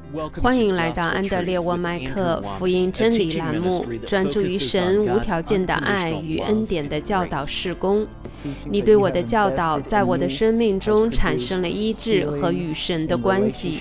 欢迎来到安德烈沃麦克福音真理栏目，专注于神无条件的爱与恩典的教导事工。你对我的教导在我的生命中产生了医治和与神的关系，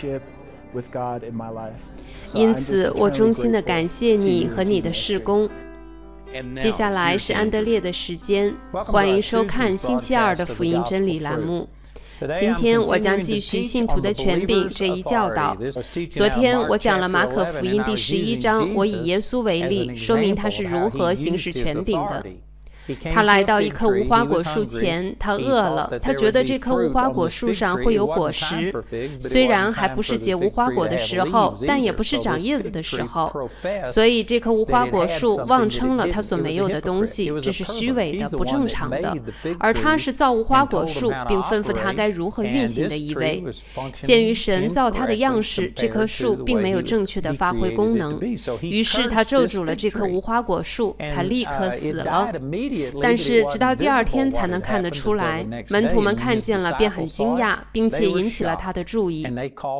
因此我衷心的感谢你和你的事工。接下来是安德烈的时间，欢迎收看星期二的福音真理栏目。今天我将继续信徒的权柄这一教导。昨天我讲了马可福音第11章，我以耶稣为例，说明他是如何行使权柄的。他来到一棵无花果树前，他饿了，他觉得这棵无花果树上会有果实，虽然还不是结无花果的时候，但也不是长叶子的时候，所以这棵无花果树妄称了他所没有的东西，这是虚伪的、不正常的。而他是造无花果树，并吩咐他该如何运行的一位。鉴于神造他的样式，这棵树并没有正确的发挥功能，于是他咒诅了这棵无花果树，他立刻死了。但是直到第二天才能看得出来，门徒们看见了便很惊讶，并且引起了他的注意。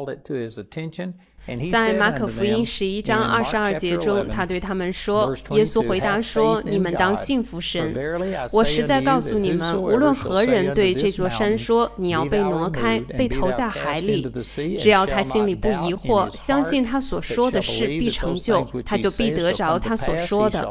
在马可福音11章22节中，他对他们说，耶稣回答说，你们当信服神。我实在告诉你们，无论何人对这座山说，你要被挪开，被投在海里，只要他心里不疑惑，相信他所说的事必成就，他就必得着他所说的。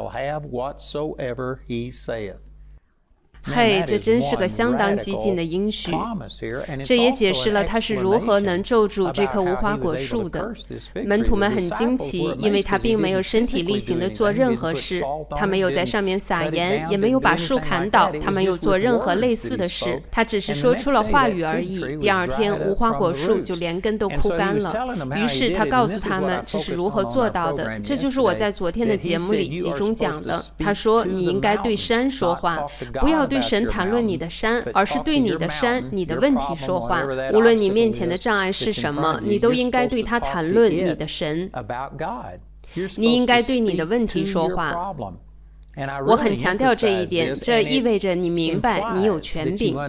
嘿，这真是个相当激进的应许。这也解释了他是如何能咒诅这棵无花果树的。门徒们很惊奇，因为他并没有身体力行地做任何事，他没有在上面撒盐，也没有把树砍倒，他没有做任何类似的事，他只是说出了话语而已。第二天，无花果树就连根都枯干了。于是他告诉他们这是如何做到的，这就是我在昨天的节目里集中讲的。他说，你应该对山说话，不要对神谈论你的山，而是对你的山、你的问题说话。无论你面前的障碍是什么，你都应该对他谈论你的神。你应该对你的问题说话。我很强调这一点，这意味着你明白你有权柄。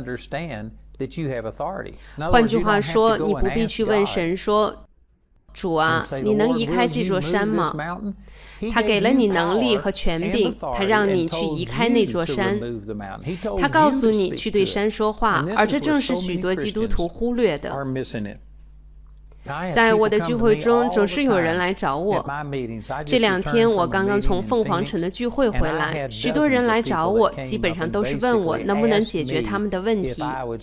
换句话说，你不必去问神说，主啊，你能移开这座山吗？他给了你能力和权柄，他让你去移开那座山，他告诉你去对山说话，而这正是许多基督徒忽略的。在我的聚会中，总是有人来找我。这2天我刚刚从凤凰城的聚会回来，许多人来找我，基本上都是问我能不能解决他们的问题。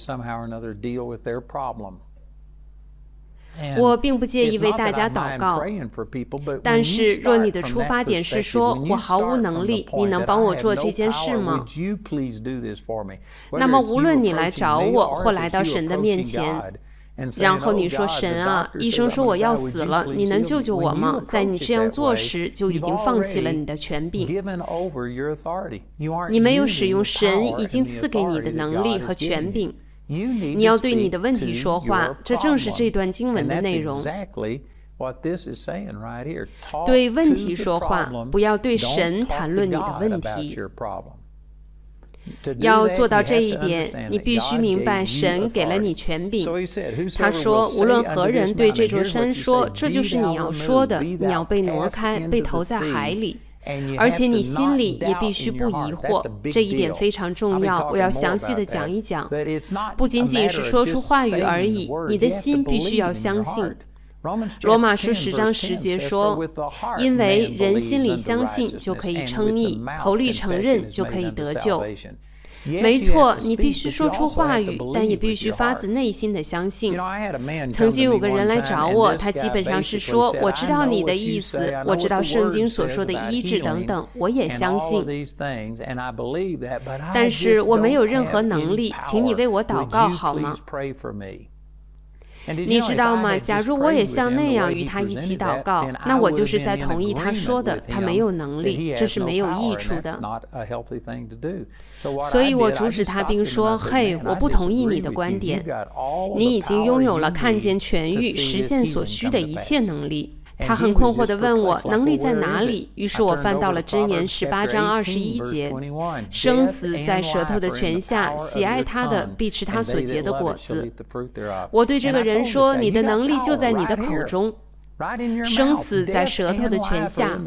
我并不介意为大家祷告，但是若你的出发点是说我毫无能力，你能帮我做这件事吗？那么无论你来找我或来到神的面前，然后你说，神啊，医生说我要死了，你能救救我吗？在你这样做时，就已经放弃了你的权柄。你没有使用神已经赐给你的能力和权柄。你要对你的问题说话，这正是这段经文的内容。对问题说话，不要对神谈论你的问题。要做到这一点，你必须明白神给了你权柄。他说，无论何人对这座山说，这就是你要说的，你要被挪开，被投在海里。而且你心里也必须不疑惑，这一点非常重要，我要详细的讲一讲。不仅仅是说出话语而已，你的心必须要相信。罗马书10章10节说，因为人心里相信就可以称义，口里承认就可以得救。没错，你必须说出话语，但也必须发自内心的相信。曾经有个人来找我，他基本上是说，我知道你的意思，我知道圣经所说的医治等等，我也相信，但是我没有任何能力，请你为我祷告好吗？你知道吗？假如我也像那样与他一起祷告，那我就是在同意他说的，他没有能力，这是没有益处的。所以我阻止他并说，嘿，我不同意你的观点，你已经拥有了看见痊愈、实现所需的一切能力。他很困惑地问我能力在哪里，于是我翻到了箴言18章21节，生死在舌头的泉下，喜爱他的必吃他所结的果子。我对这个人说，你的能力就在你的口中。 生死在舌头的权下。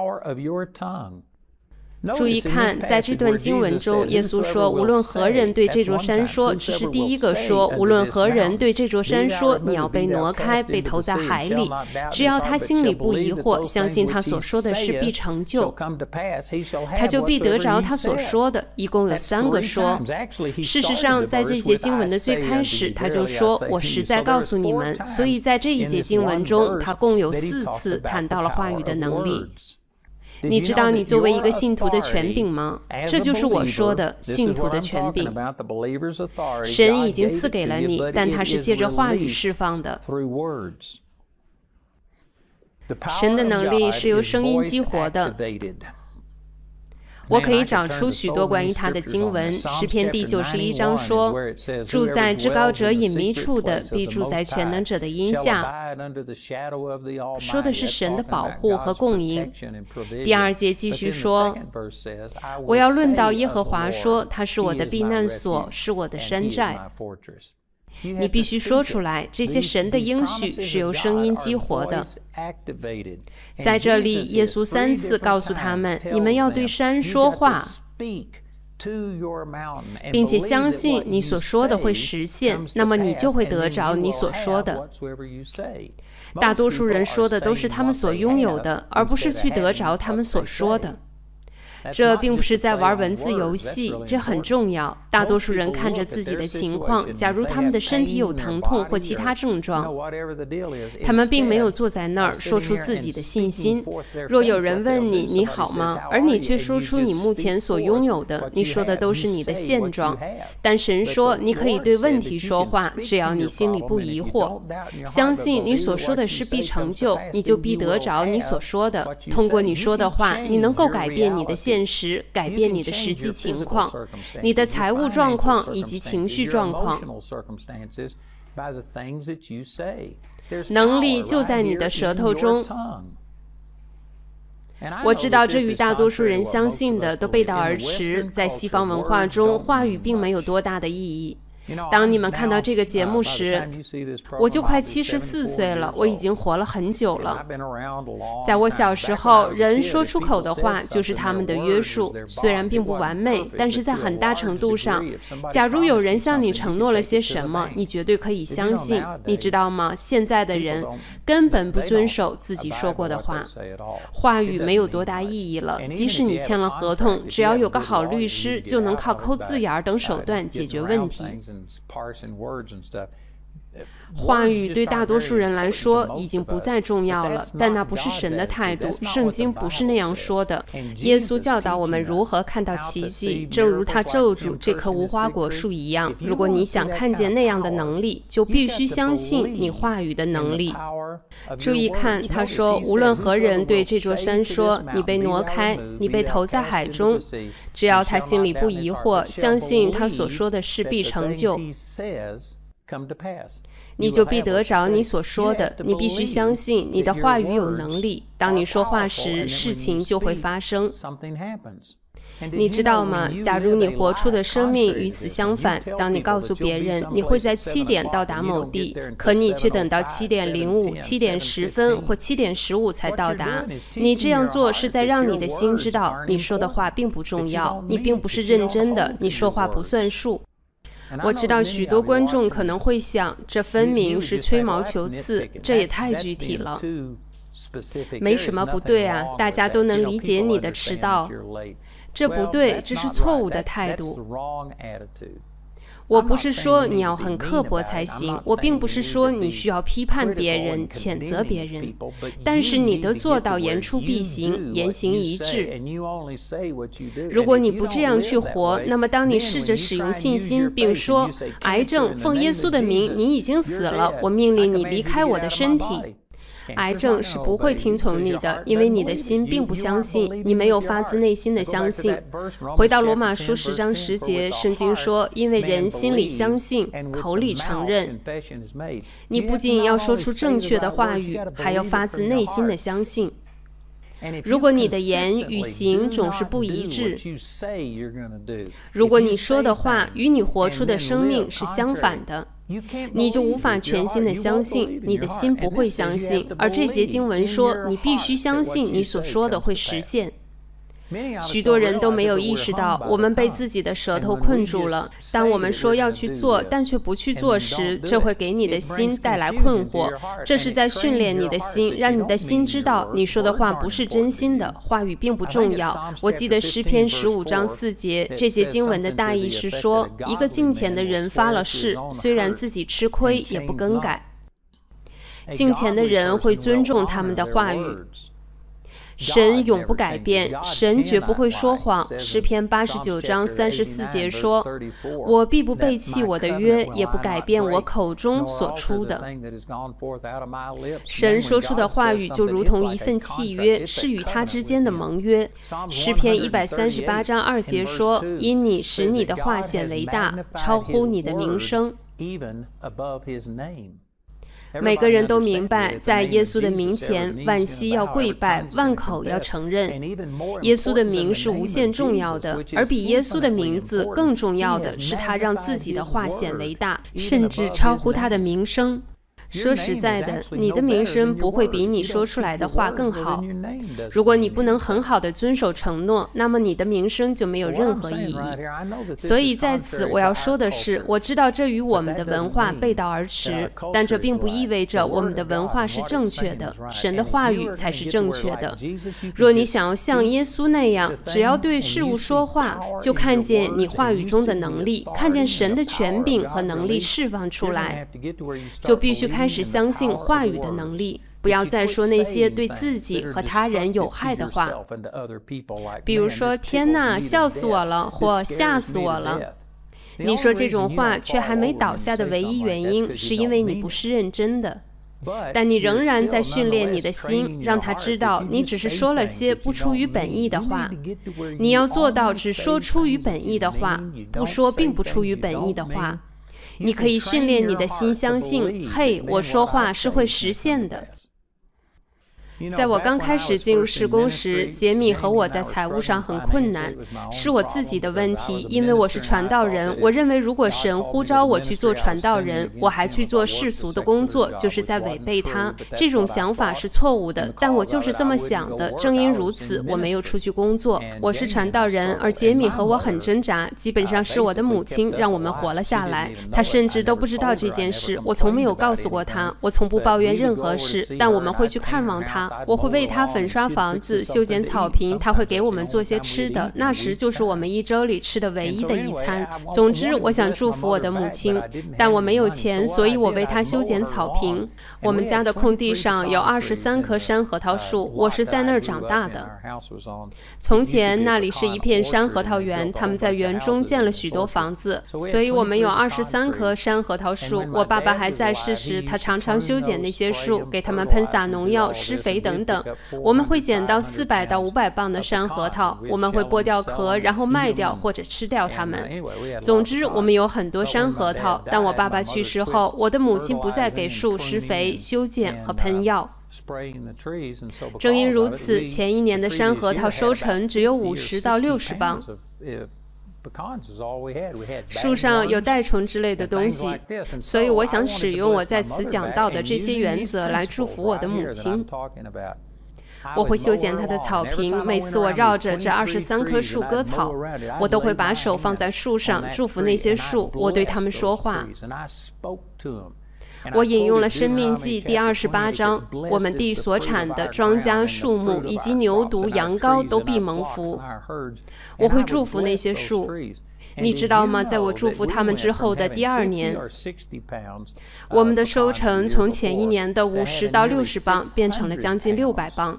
注意看，在这段经文中，耶稣说，无论何人对这座山说，只是第一个说，无论何人对这座山说，你要被挪开，被投在海里，只要他心里不疑惑，相信他所说的事必成就，他就必得着他所说的。一共有3个说。事实上，在这节经文的最开始，他就说，我实在告诉你们。所以在这一节经文中，他共有4次谈到了话语的能力。你知道你作为一个信徒的权柄吗？这就是我说的信徒的权柄。神已经赐给了你，但它是借着话语释放的。神的能力是由声音激活的。我可以找出许多关于他的经文。诗篇第91章说，住在至高者隐秘处的，必住在全能者的荫下，说的是神的保护和供应。第2节继续说，我要论到耶和华说，他是我的避难所，是我的山寨。你必须说出来，这些神的应许是由声音激活的。在这里，耶稣3次告诉他们，你们要对山说话，并且相信你所说的会实现，那么你就会得着你所说的。大多数人说的都是他们所拥有的，而不是去得着他们所说的。这并不是在玩文字游戏，这很重要。大多数人看着自己的情况，假如他们的身体有疼痛或其他症状，他们并没有坐在那儿说出自己的信心。若有人问你，你好吗？而你却说出你目前所拥有的，你说的都是你的现状。但神说，你可以对问题说话，只要你心里不疑惑，相信你所说的事必成就，你就必得着你所说的。通过你说的话，你能够改变你的现实，改变你的实际情况，你的财务状况以及情绪状况。能力就在你的舌头中。我知道这与大多数人相信的都背道而驰。在西方文化中，话语并没有多大的意义。当你们看到这个节目时，我就快74岁了，我已经活了很久了。在我小时候，人说出口的话就是他们的约束，虽然并不完美，但是在很大程度上，假如有人向你承诺了些什么，你绝对可以相信。你知道吗？现在的人根本不遵守自己说过的话，话语没有多大意义了。即使你签了合同，只要有个好律师，就能靠抠字眼等手段解决问题。话语对大多数人来说已经不再重要了，但那不是神的态度，圣经不是那样说的。耶稣教导我们如何看到奇迹，正如他咒诅这棵无花果树一样。如果你想看见那样的能力，就必须相信你话语的能力。注意看，他说，无论何人对这座山说，你被挪开，你被投在海中，只要他心里不疑惑，相信他所说的事必成就，你就必得着你所说的。你必须相信你的话语有能力，当你说话时，事情就会发生。你知道吗？假如你活出的生命与此相反，当你告诉别人你会在7点到达某地，可你却等到7点05、7点10分或7点15才到达，你这样做是在让你的心知道，你说的话并不重要，你并不是认真的，你说话不算数。我知道许多观众可能会想，这分明是吹毛求疵，这也太具体了。没什么不对啊，大家都能理解你的迟到。这不对，这是错误的态度。我不是说你要很刻薄才行，我并不是说你需要批判别人、谴责别人，但是你得做到言出必行，言行一致。如果你不这样去活，那么当你试着使用信心，并说癌症奉耶稣的名，你已经死了，我命令你离开我的身体，癌症是不会听从你的，因为你的心并不相信，你没有发自内心的相信。回到罗马书10章10节，圣经说，因为人心里相信，口里承认。你不仅要说出正确的话语，还要发自内心的相信。 如果你的言与行总是不一致，如果你说的话与你活出的生命是相反的，你就无法全心的相信，你的心不会相信。而这节经文说，你必须相信你所说的会实现。许多人都没有意识到，我们被自己的舌头困住了。当我们说要去做，但却不去做时，这会给你的心带来困惑。这是在训练你的心，让你的心知道你说的话不是真心的，话语并不重要。我记得诗篇15章4节，这节经文的大意是说，一个敬虔的人发了誓，虽然自己吃亏，也不更改。敬虔的人会尊重他们的话语。神永不改变，神绝不会说谎。诗篇89章34节说，我必不背弃我的约，也不改变我口中所出的。神说出的话语就如同一份契约，是与他之间的盟约。诗篇138章2节说，因你使你的话显为大，超乎你的名声。每个人都明白，在耶稣的名前，万膝要跪拜，万口要承认。耶稣的名是无限重要的，而比耶稣的名字更重要的是他让自己的话显为大，甚至超乎他的名声。说实在的，你的名声不会比你说出来的话更好。如果你不能很好的遵守承诺，那么你的名声就没有任何意义。所以在此我要说的是，我知道这与我们的文化背道而驰，但这并不意味着我们的文化是正确的，神的话语才是正确的。若你想要像耶稣那样，只要对事物说话，就看见你话语中的能力，看见神的权柄和能力释放出来，就必须开始相信话语的能力，不要再说那些对自己和他人有害的话，比如说天哪，笑死我了，或吓死我了。你说这种话却还没倒下的唯一原因，是因为你不是认真的。但你仍然在训练你的心，让他知道你只是说了些不出于本意的话。你要做到只说出于本意的话，不说并不出于本意的话。你可以训练你的心相信，嘿，我说话是会实现的。在我刚开始进入事工时，杰米和我在财务上很困难，是我自己的问题，因为我是传道人。我认为如果神呼召我去做传道人，我还去做世俗的工作，就是在违背他。这种想法是错误的，但我就是这么想的。正因如此，我没有出去工作。我是传道人，而杰米和我很挣扎，基本上是我的母亲让我们活了下来。她甚至都不知道这件事，我从没有告诉过她。我从不抱怨任何事，但我们会去看望她。我会为他粉刷房子、修剪草坪，他会给我们做些吃的，那时就是我们一周里吃的唯一的一餐。总之，我想祝福我的母亲，但我没有钱，所以我为她修剪草坪。我们家的空地上有23棵山核桃树，我是在那儿长大的。从前那里是一片山核桃园，他们在园中建了许多房子，所以我们有23棵山核桃树。我爸爸还在世时，他常常修剪那些树，给他们喷洒农药、施肥等等。我们会捡到400到500磅的山核桃，我们会剥掉壳，然后卖掉或者吃掉它们。总之，我们有很多山核桃。当我爸爸去世后，我的母亲不再给树施肥、修剪和喷药。正因如此，前一年的山核桃收成只有50到60磅。树上有带虫之类的东西，所以我想使用我在此讲到的这些原则来祝福我的母亲。我会修剪它的草坪，每次我绕着这23棵树割草，我都会把手放在树上，祝福那些树，我对它们说话。我引用了《申命记》第28章，我们地所产的庄稼、树木以及牛犊、羊羔都必蒙福。我会祝福那些树。你知道吗？在我祝福他们之后的第2年，我们的收成从前一年的50到60磅变成了将近600磅。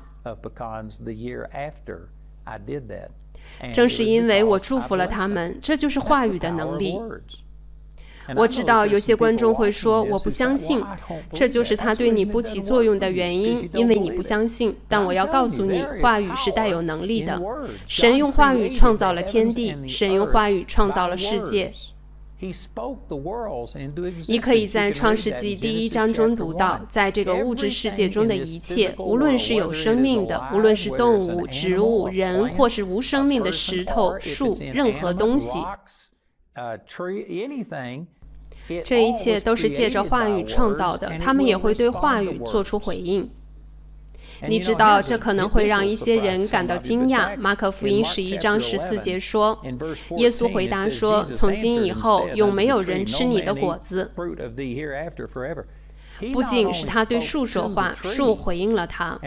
正是因为我祝福了他们，这就是话语的能力。我知道有些观众会说我不相信，这就是它对你不起作用的原因，因为你不相信。但我要告诉你，话语是带有能力的。神用话语创造了天地，神用话语创造了世界。 你可以在创世纪第1章中读到，在这个物质世界中的一切，无论是有生命的，无论是动物、植物、人，或是无生命的石头、树，任何东西，这一切都是借着话语创造的，他们也会对话语做出回应。你知道，这可能会让一些人感到惊讶。马可福音11章14节说，耶稣回答说，从今以后，永没有人吃你的果子。不仅是他对树说话，树回应了他。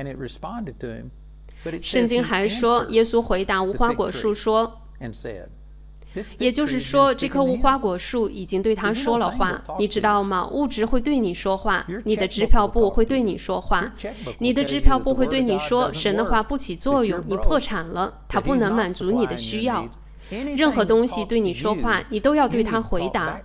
圣经还说，耶稣回答无花果树说，也就是说，这棵无花果树已经对他说了话。你知道吗？物质会对你说话，你的支票簿会对你说话，你的支票簿会对你说，神的话不起作用，你破产了，它不能满足你的需要。任何东西对你说话，你都要对它回答。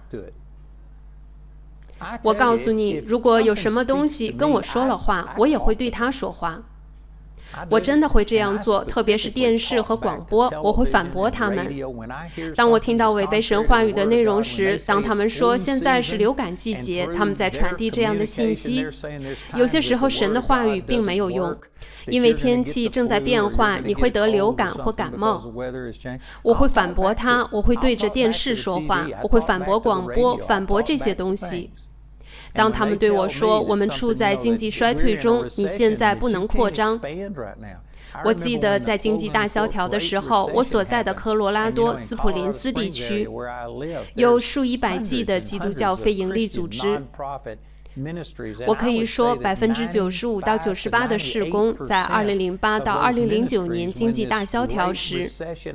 我告诉你，如果有什么东西跟我说了话，我也会对它说话。我真的会这样做，特别是电视和广播，我会反驳他们。当我听到违背神话语的内容时，当他们说现在是流感季节，他们在传递这样的信息，有些时候神的话语并没有用，因为天气正在变化，你会得流感或感冒。我会反驳他，我会对着电视说话，我会反驳广播，反驳这些东西。当他们对我说我们处在经济衰退中，你现在不能扩张。我记得在经济大萧条的时候，我所在的科罗拉多斯普林斯地区有数以百计的基督教非营利组织。我可以说95%到98%的事工在2008到2009年经济大萧条时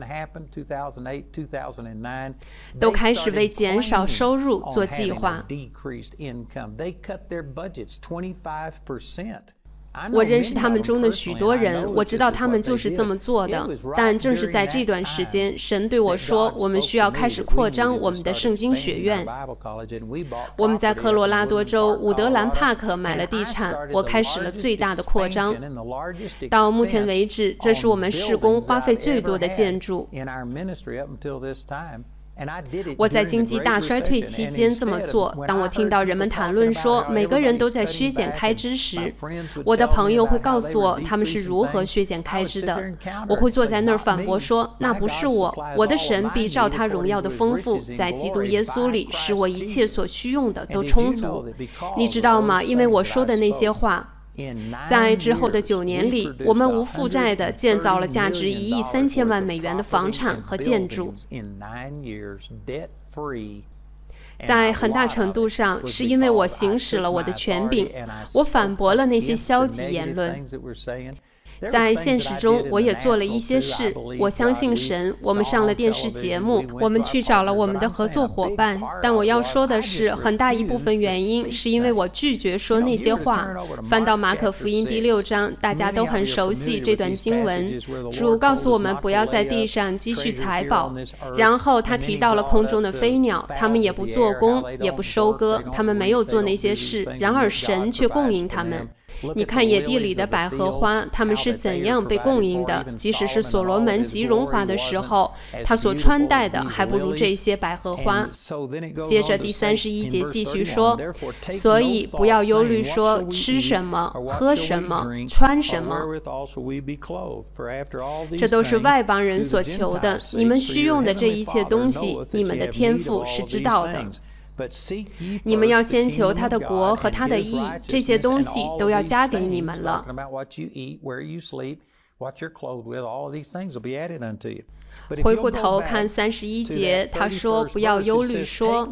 都开始为减少收入做计划。我认识他们中的许多人，我知道他们就是这么做的。但正是在这段时间，神对我说，我们需要开始扩张我们的圣经学院。我们在科罗拉多州伍德兰帕克买了地产，我开始了最大的扩张。到目前为止，这是我们事工花费最多的建筑。我在经济大衰退期间这么做。当我听到人们谈论说每个人都在削减开支时，我的朋友会告诉我他们是如何削减开支的。我会坐在那儿反驳说，那不是我，我的神必照他荣耀的丰富，在基督耶稣里使我一切所需用的都充足。你知道吗？因为我说的那些话，在之后的9年里，我们无负债地建造了价值1亿3000万美元的房产和建筑。在很大程度上，是因为我行使了我的权柄，我反驳了那些消极言论。在现实中，我也做了一些事。我相信神，我们上了电视节目，我们去找了我们的合作伙伴。但我要说的是，很大一部分原因是因为我拒绝说那些话。翻到马可福音第6章，大家都很熟悉这段经文。主告诉我们不要在地上积蓄财宝。然后他提到了空中的飞鸟，他们也不做工，也不收割，他们没有做那些事，然而神却供应他们。你看野地里的百合花，它们是怎样被供应的？即使是所罗门极荣华的时候，他所穿戴的还不如这些百合花。接着第31节继续说，所以不要忧虑说吃什么、喝什么、穿什么，这都是外邦人所求的。你们需用的这一切东西，你们的天父是知道的。你们要先求他的国和他的义，这些东西都要加给你们了。回过头看31节，他说不要忧虑说，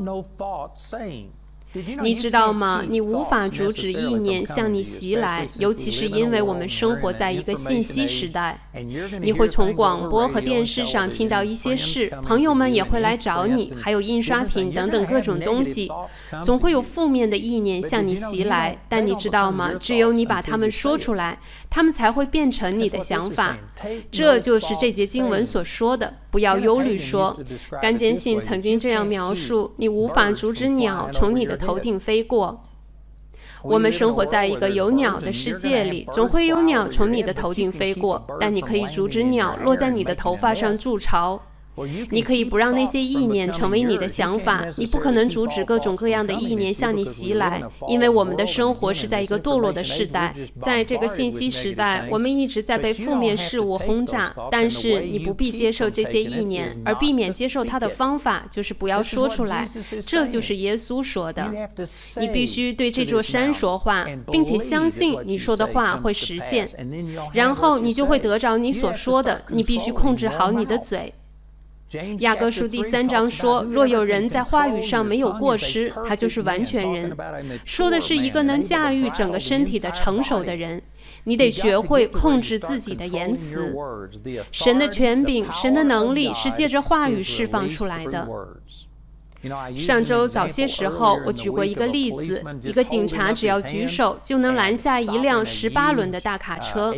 你知道吗？你无法阻止意念向你袭来，尤其是因为我们生活在一个信息时代。你会从广播和电视上听到一些事，朋友们也会来找你，还有印刷品等等各种东西，总会有负面的意念向你袭来。但你知道吗？只有你把它们说出来，它们才会变成你的想法。这就是这节经文所说的，不要忧虑说。甘坚信曾经这样描述，你无法阻止鸟从你的头顶飞过。我们生活在一个有鸟的世界里，总会有鸟从你的头顶飞过，但你可以阻止鸟落在你的头发上筑巢。 你可以不让那些意念成为你的想法，你不可能阻止各种各样的意念向你袭来，因为我们的生活是在一个堕落的时代，在这个信息时代，我们一直在被负面事物轰炸，但是你不必接受这些意念，而避免接受它的方法就是不要说出来，这就是耶稣说的。你必须对这座山说话，并且相信你说的话会实现，然后你就会得着你所说的。你必须控制好你的嘴。雅各书第3章说，若有人在话语上没有过失，他就是完全人。说的是一个能驾驭整个身体的成熟的人。你得学会控制自己的言辞。神的权柄、神的能力是借着话语释放出来的。上周早些时候，我举过一个例子，一个警察只要举手就能拦下一辆18轮的大卡车。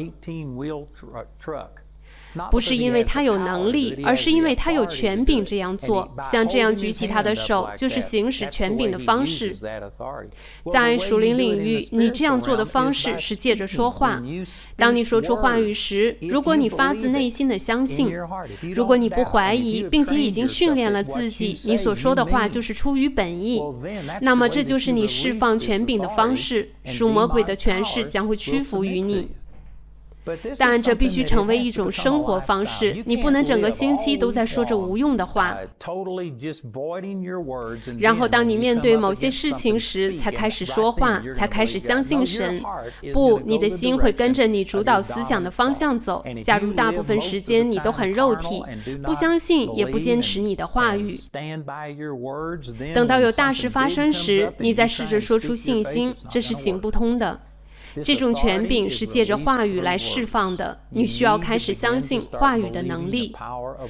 不是因为他有能力，而是因为他有权柄这样做。像这样举起他的手，就是行使权柄的方式。在属灵领域，你这样做的方式是借着说话。当你说出话语时，如果你发自内心的相信，如果你不怀疑，并且已经训练了自己，你所说的话就是出于本意，那么这就是你释放权柄的方式，属魔鬼的权势将会屈服于你。但这必须成为一种生活方式，你不能整个星期都在说着无用的话，然后当你面对某些事情时才开始说话，才开始相信神。不，你的心会跟着你主导思想的方向走。假如大部分时间你都很肉体，不相信也不坚持你的话语，等到有大事发生时，你再试着说出信心，这是行不通的。这种权柄是借着话语来释放的，你需要开始相信话语的能力。